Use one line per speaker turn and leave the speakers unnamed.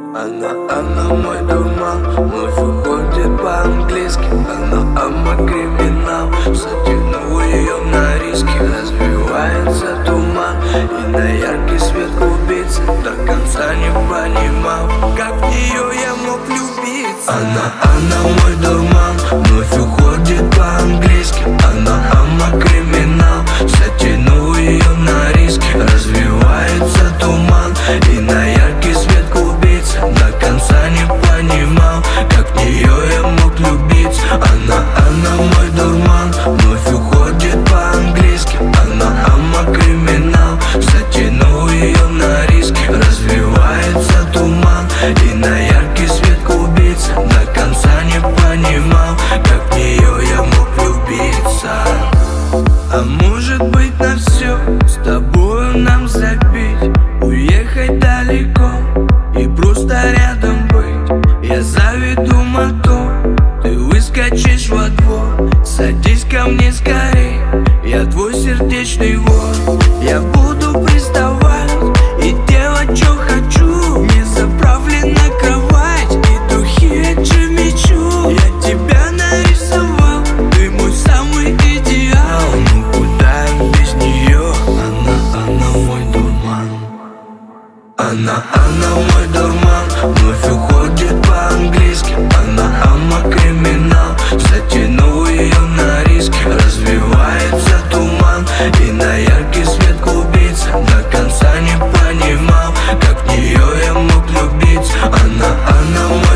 Она мой дурман, вновь уходит по-английски. Она криминал, затянул ее на риски. Развивается туман, и на яркий свет убийцы до конца не понимал, как в нее я мог влюбиться. Она мой дурман, вновь уходит по-английски. Она криминал, затянул ее на риски. Развивается туман, и на яркий свет убийцы до конца не понимал, как в нее я мог влюбиться. Она мой дурман, вновь уходит по-английски. Она криминал, затянул ее на риски. Развивается туман, и на яркий свет убийцы до конца не понимал, как в нее я мог влюбиться. А может быть на все с тобою нам забить, уехать далеко и просто рядом быть. Я заведу мотор, ты выскочишь во двор. Садись ко мне скорей, я твой сердечный вор. Я буду приставать и делать, что хочу. Не заправлена кровать и духи от Джимми Чу. Я тебя нарисовал, ты мой самый идеал. Ну куда без нее? Она мой дурман. Она мой дурман, вновь уходит по-английски. Она криминал, затянул ее на риски. Развивается туман, и на яркий свет убийцы до конца не понимал, как в нее я мог влюбиться. Она